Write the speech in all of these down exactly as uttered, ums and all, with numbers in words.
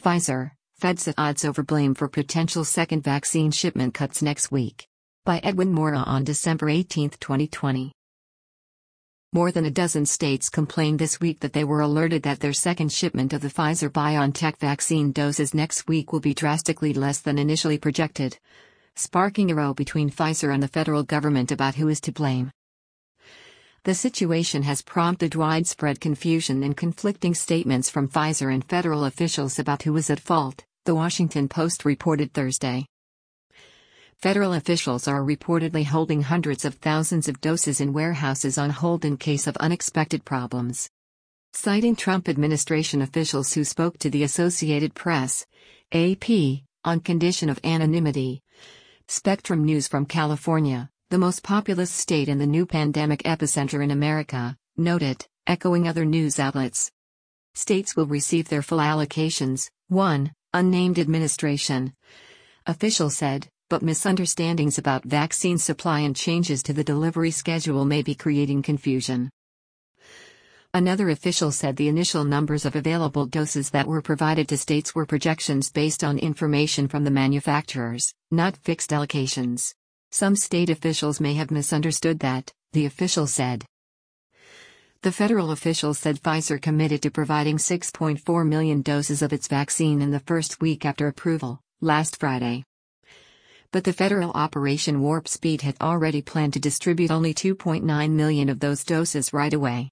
Pfizer, Feds at odds over blame for potential second vaccine shipment cuts next week. By Edwin Mora on December eighteenth, twenty twenty. More than a dozen states complained this week that they were alerted that their second shipment of the Pfizer-BioNTech vaccine doses next week will be drastically less than initially projected, sparking a row between Pfizer and the federal government about who is to blame. The situation has prompted widespread confusion and conflicting statements from Pfizer and federal officials about who is at fault, The Washington Post reported Thursday. Federal officials are reportedly holding hundreds of thousands of doses in warehouses on hold in case of unexpected problems. Citing Trump administration officials who spoke to the Associated Press, A P, on condition of anonymity, Spectrum News from California, the most populous state in the new pandemic epicenter in America, noted, echoing other news outlets. States will receive their full allocations, one, unnamed administration official said, but misunderstandings about vaccine supply and changes to the delivery schedule may be creating confusion. Another official said the initial numbers of available doses that were provided to states were projections based on information from the manufacturers, not fixed allocations. Some state officials may have misunderstood that, the official said. The federal official said Pfizer committed to providing six point four million doses of its vaccine in the first week after approval, last Friday. But the federal Operation Warp Speed had already planned to distribute only two point nine million of those doses right away.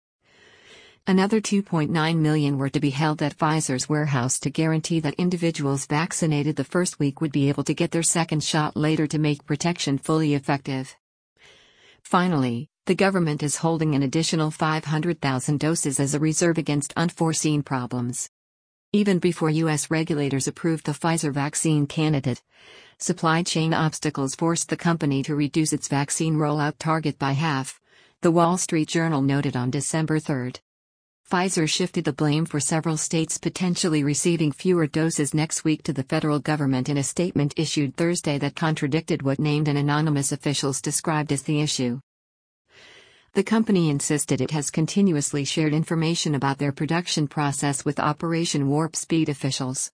Another two point nine million were to be held at Pfizer's warehouse to guarantee that individuals vaccinated the first week would be able to get their second shot later to make protection fully effective. Finally, the government is holding an additional five hundred thousand doses as a reserve against unforeseen problems. Even before U S regulators approved the Pfizer vaccine candidate, supply chain obstacles forced the company to reduce its vaccine rollout target by half, The Wall Street Journal noted on December third. Pfizer shifted the blame for several states potentially receiving fewer doses next week to the federal government in a statement issued Thursday that contradicted what named and anonymous officials described as the issue. The company insisted it has continuously shared information about their production process with Operation Warp Speed officials.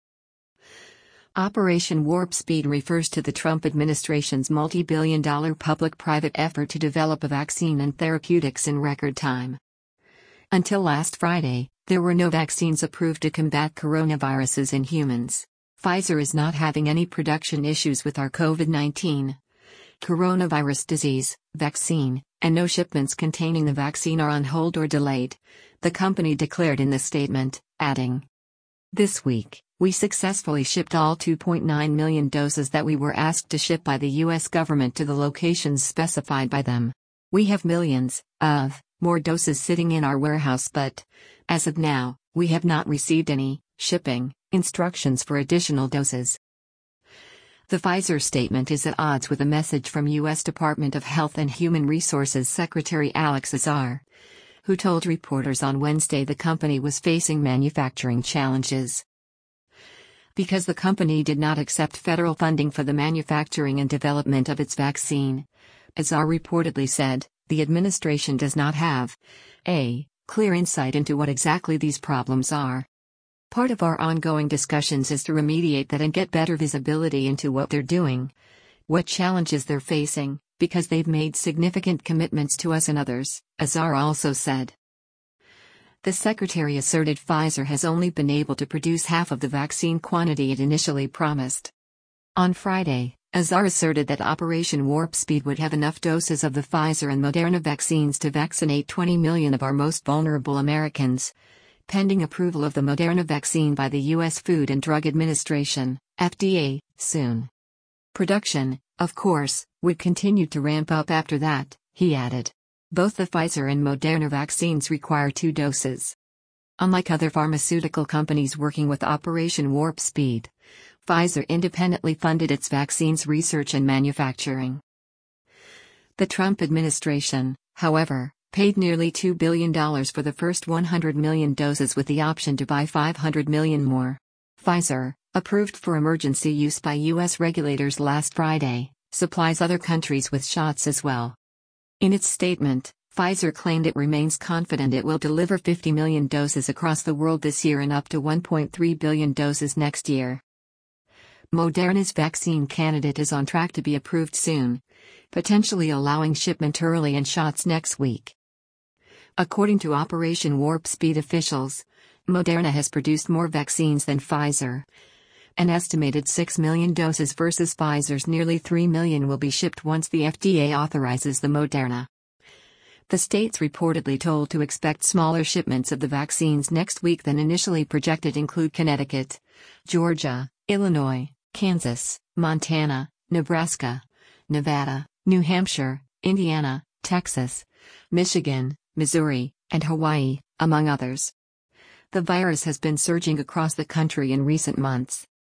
Operation Warp Speed refers to the Trump administration's multi-billion dollar public-private effort to develop a vaccine and therapeutics in record time. Until last Friday, there were no vaccines approved to combat coronaviruses in humans. Pfizer is not having any production issues with our COVID nineteen coronavirus disease vaccine, and no shipments containing the vaccine are on hold or delayed, the company declared in the statement, adding, "This week, we successfully shipped all two point nine million doses that we were asked to ship by the U S government to the locations specified by them. We have millions of more doses sitting in our warehouse, but, as of now, we have not received any shipping instructions for additional doses." The Pfizer statement is at odds with a message from U S Department of Health and Human Resources Secretary Alex Azar, who told reporters on Wednesday the company was facing manufacturing challenges. Because the company did not accept federal funding for the manufacturing and development of its vaccine, Azar reportedly said, the administration does not have a clear insight into what exactly these problems are. Part of our ongoing discussions is to remediate that and get better visibility into what they're doing, what challenges they're facing, because they've made significant commitments to us and others, Azar also said. The secretary asserted Pfizer has only been able to produce half of the vaccine quantity it initially promised. On Friday, Azar asserted that Operation Warp Speed would have enough doses of the Pfizer and Moderna vaccines to vaccinate twenty million of our most vulnerable Americans, pending approval of the Moderna vaccine by the U S Food and Drug Administration, F D A, soon. Production, of course, would continue to ramp up after that, he added. Both the Pfizer and Moderna vaccines require two doses. Unlike other pharmaceutical companies working with Operation Warp Speed, Pfizer independently funded its vaccines research and manufacturing. The Trump administration, however, paid nearly two billion dollars for the first one hundred million doses with the option to buy five hundred million more. Pfizer, approved for emergency use by U S regulators last Friday, supplies other countries with shots as well. In its statement, Pfizer claimed it remains confident it will deliver fifty million doses across the world this year and up to one point three billion doses next year. Moderna's vaccine candidate is on track to be approved soon, potentially allowing shipment early and shots next week. According to Operation Warp Speed officials, Moderna has produced more vaccines than Pfizer. An estimated six million doses versus Pfizer's nearly three million will be shipped once the F D A authorizes the Moderna. The states reportedly told to expect smaller shipments of the vaccines next week than initially projected include Connecticut, Georgia, Illinois, Kansas, Montana, Nebraska, Nevada, New Hampshire, Indiana, Texas, Michigan, Missouri, and Hawaii, among others. The virus has been surging across the country in recent months.